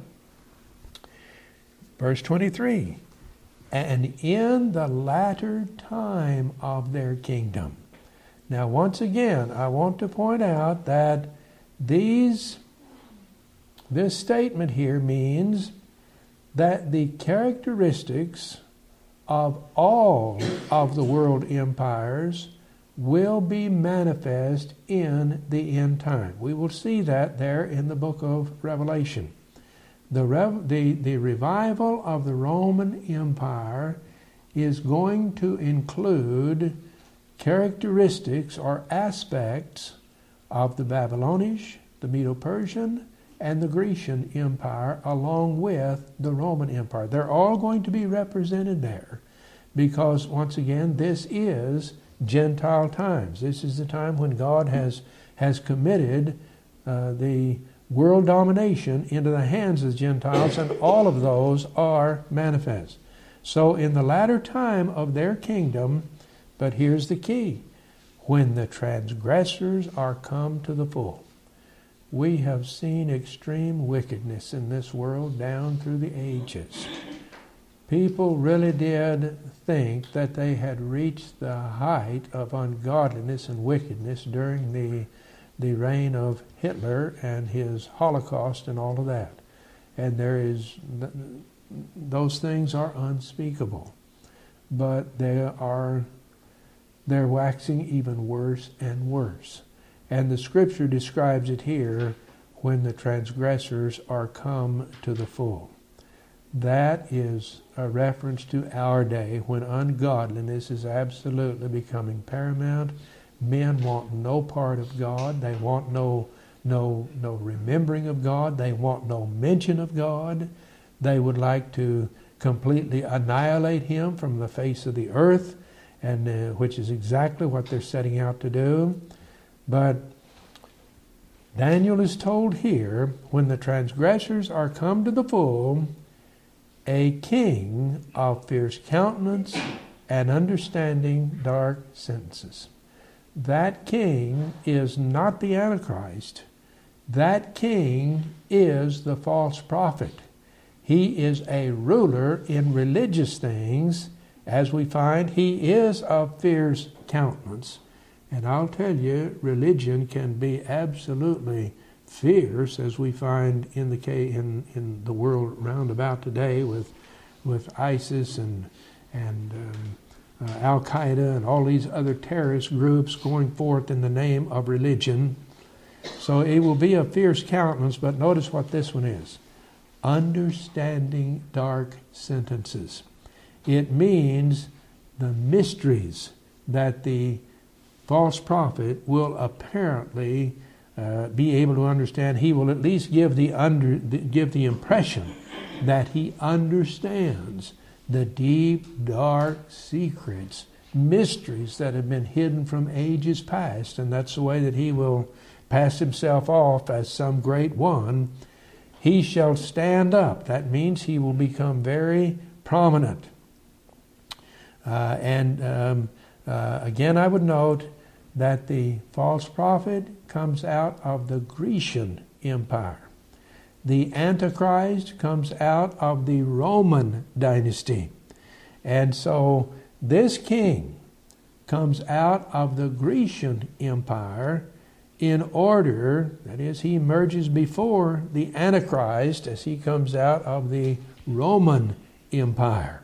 Verse twenty-three, and in the latter time of their kingdom. Now once again, I want to point out that these, this statement here means that the characteristics of all of the world empires will be manifest in the end time. We will see that there in the book of Revelation. The, rev- the, the revival of the Roman Empire is going to include characteristics or aspects of the Babylonish, the Medo-Persian, and the Grecian Empire, along with the Roman Empire. They're all going to be represented there because, once again, this is Gentile times. This is the time when God has, has committed uh, the world domination into the hands of the Gentiles, and all of those are manifest. So in the latter time of their kingdom, but here's the key, when the transgressors are come to the full. We have seen extreme wickedness in this world down through the ages. People really did think that they had reached the height of ungodliness and wickedness during the the reign of Hitler and his Holocaust and all of that. And there is, those things are unspeakable. But they are, they're waxing even worse and worse. And the Scripture describes it here, when the transgressors are come to the full. That is a reference to our day, when ungodliness is absolutely becoming paramount. Men want no part of God. They want no, no, no remembering of God. They want no mention of God. They would like to completely annihilate Him from the face of the earth, and uh, which is exactly what they're setting out to do. But Daniel is told here, when the transgressors are come to the full, a king of fierce countenance and understanding dark sentences. That king is not the Antichrist. That king is the false prophet. He is a ruler in religious things, as we find, he is of fierce countenance. And I'll tell you, religion can be absolutely fierce, as we find in the in, in the world round about today with with ISIS and and um, uh, Al Qaeda and all these other terrorist groups going forth in the name of religion. So it will be a fierce countenance. But notice what this one is: understanding dark sentences. It means the mysteries that the false prophet will apparently uh, be able to understand. He will at least give the under the, give the impression that he understands the deep, dark secrets, mysteries that have been hidden from ages past, and that's the way that he will pass himself off as some great one. He shall stand up. That means he will become very prominent. Uh, and um, uh, again, I would note that the false prophet comes out of the Grecian Empire. The Antichrist comes out of the Roman dynasty. And so this king comes out of the Grecian Empire in order, that is, he emerges before the Antichrist as he comes out of the Roman Empire.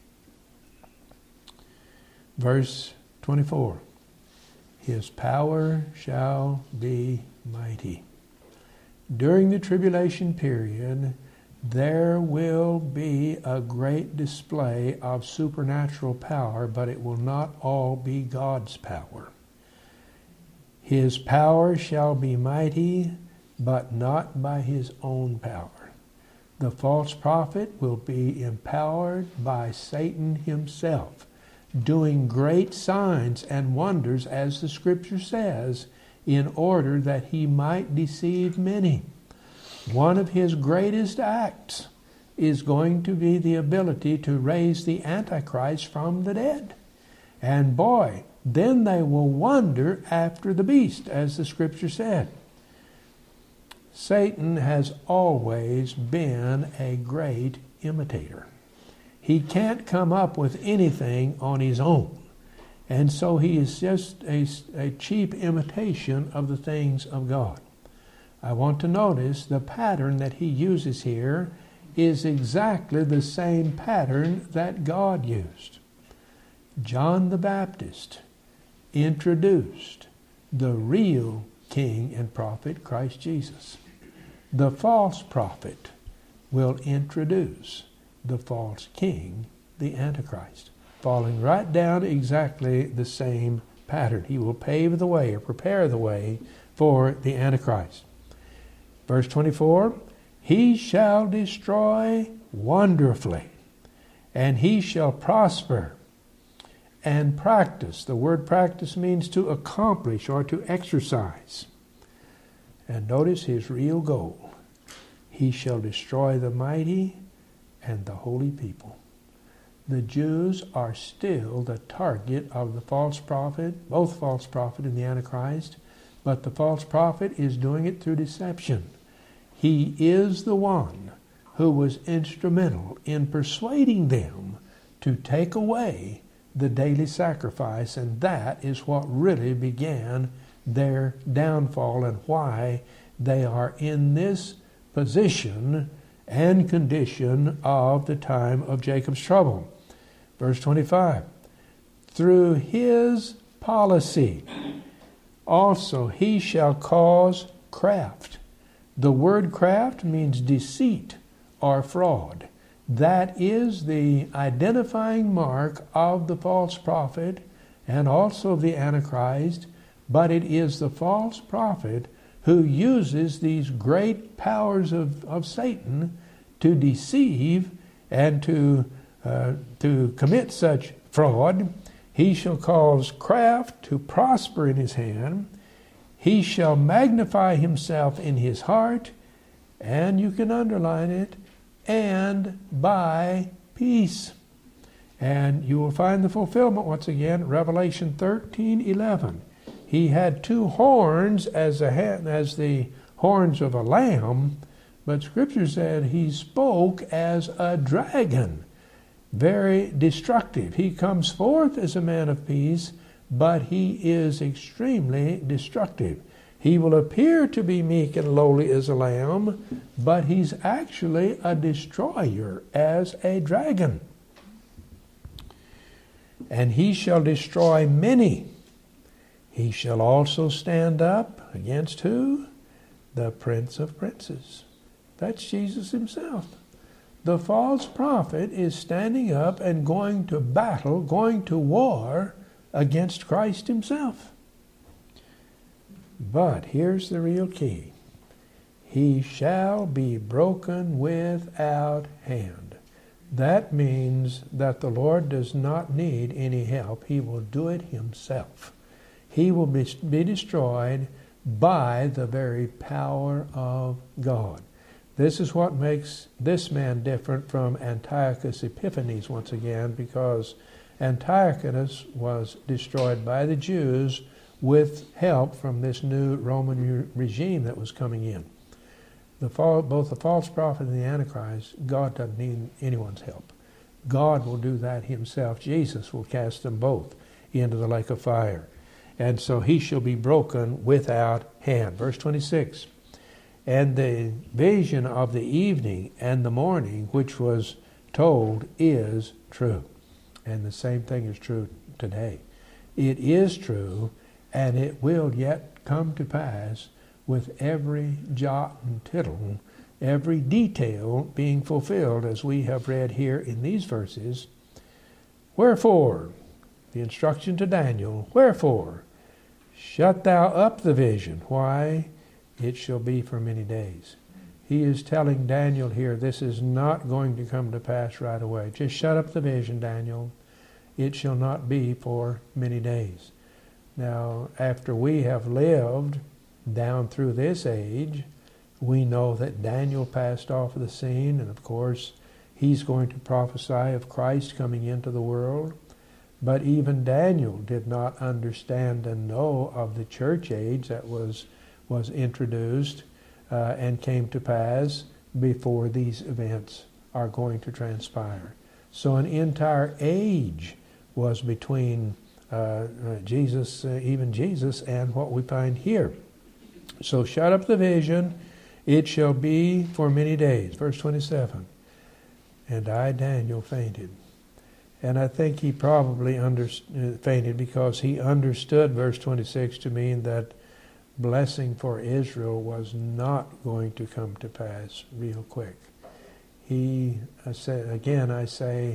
Verse twenty-four. His power shall be mighty. During the tribulation period, there will be a great display of supernatural power, but it will not all be God's power. His power shall be mighty, but not by his own power. The false prophet will be empowered by Satan himself, doing great signs and wonders, as the Scripture says, in order that he might deceive many. One of his greatest acts is going to be the ability to raise the Antichrist from the dead. And boy, then they will wonder after the beast, as the Scripture said. Satan has always been a great imitator. He can't come up with anything on his own. And so he is just a, a cheap imitation of the things of God. I want to notice the pattern that he uses here is exactly the same pattern that God used. John the Baptist introduced the real king and prophet, Christ Jesus. The false prophet will introduce the false king, the Antichrist, falling right down exactly the same pattern. He will pave the way or prepare the way for the Antichrist. Verse twenty-four, he shall destroy wonderfully, and he shall prosper and practice. The word practice means to accomplish or to exercise. And notice his real goal. He shall destroy the mighty and the holy people. The Jews are still the target of the false prophet, both false prophet and the Antichrist, but the false prophet is doing it through deception. He is the one who was instrumental in persuading them to take away the daily sacrifice, and that is what really began their downfall and why they are in this position and condition of the time of Jacob's trouble. Verse twenty-five, through his policy also he shall cause craft. The word craft means deceit or fraud. That is the identifying mark of the false prophet and also of the Antichrist, but it is the false prophet who uses these great powers of, of Satan to deceive and to, uh, to commit such fraud. He shall cause craft to prosper in his hand. He shall magnify himself in his heart, and you can underline it, and by peace. And you will find the fulfillment once again, Revelation thirteen eleven. He had two horns as, a, as the horns of a lamb, but Scripture said he spoke as a dragon. very destructive. He comes forth as a man of peace, but he is extremely destructive. He will appear to be meek and lowly as a lamb, but he's actually a destroyer as a dragon. And he shall destroy many. He shall also stand up against who? The Prince of Princes. That's Jesus himself. The false prophet is standing up and going to battle, going to war against Christ himself. But here's the real key. He shall be broken without hand. That means that the Lord does not need any help. He will do it himself. He will be, be destroyed by the very power of God. This is what makes this man different from Antiochus Epiphanes once again, because Antiochus was destroyed by the Jews with help from this new Roman regime that was coming in. The fall, both the false prophet and the Antichrist, God doesn't need anyone's help. God will do that himself. Jesus will cast them both into the lake of fire. And so he shall be broken without hand. Verse twenty-six. And the vision of the evening and the morning which was told is true. And the same thing is true today. It is true, and it will yet come to pass, with every jot and tittle, every detail being fulfilled, as we have read here in these verses. Wherefore, the instruction to Daniel, wherefore, shut thou up the vision. Why? It shall be for many days. He is telling Daniel here, this is not going to come to pass right away. Just shut up the vision, Daniel. It shall not be for many days. Now, after we have lived down through this age, we know that Daniel passed off the scene, and of course, he's going to prophesy of Christ coming into the world. But even Daniel did not understand and know of the church age that was, was introduced uh, and came to pass before these events are going to transpire. So an entire age was between uh, uh, Jesus, uh, even Jesus, and what we find here. So shut up the vision, it shall be for many days. Verse twenty-seven. And I, Daniel, fainted. And I think he probably under, uh, fainted because he understood verse twenty-six to mean that blessing for Israel was not going to come to pass real quick. He, I say, again I say,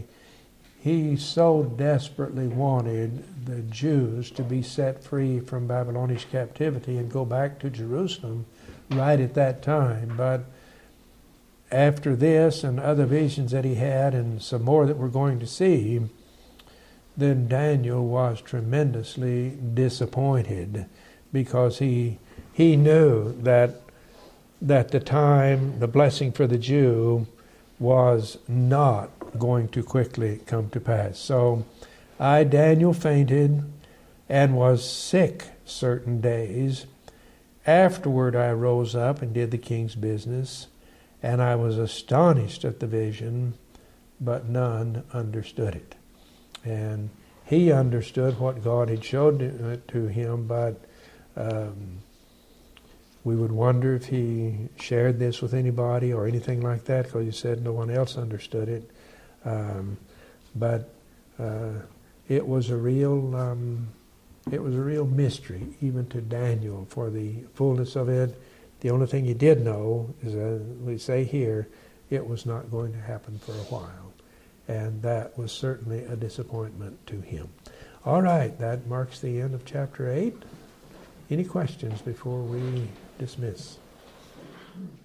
he so desperately wanted the Jews to be set free from Babylonish captivity and go back to Jerusalem right at that time. But after this and other visions that he had and some more that we're going to see, then Daniel was tremendously disappointed because he he knew that that the time, the blessing for the Jew was not going to quickly come to pass. So I, Daniel, fainted and was sick certain days. Afterward I rose up and did the king's business, and I was astonished at the vision, but none understood it. And he understood what God had showed to him, but um, we would wonder if he shared this with anybody or anything like that, because he said no one else understood it. Um, but uh, it was a real, um, it was a real mystery, even to Daniel, for the fullness of it. The only thing he did know is, as we say here, it was not going to happen for a while. And that was certainly a disappointment to him. All right, that marks the end of chapter eight. Any questions before we dismiss?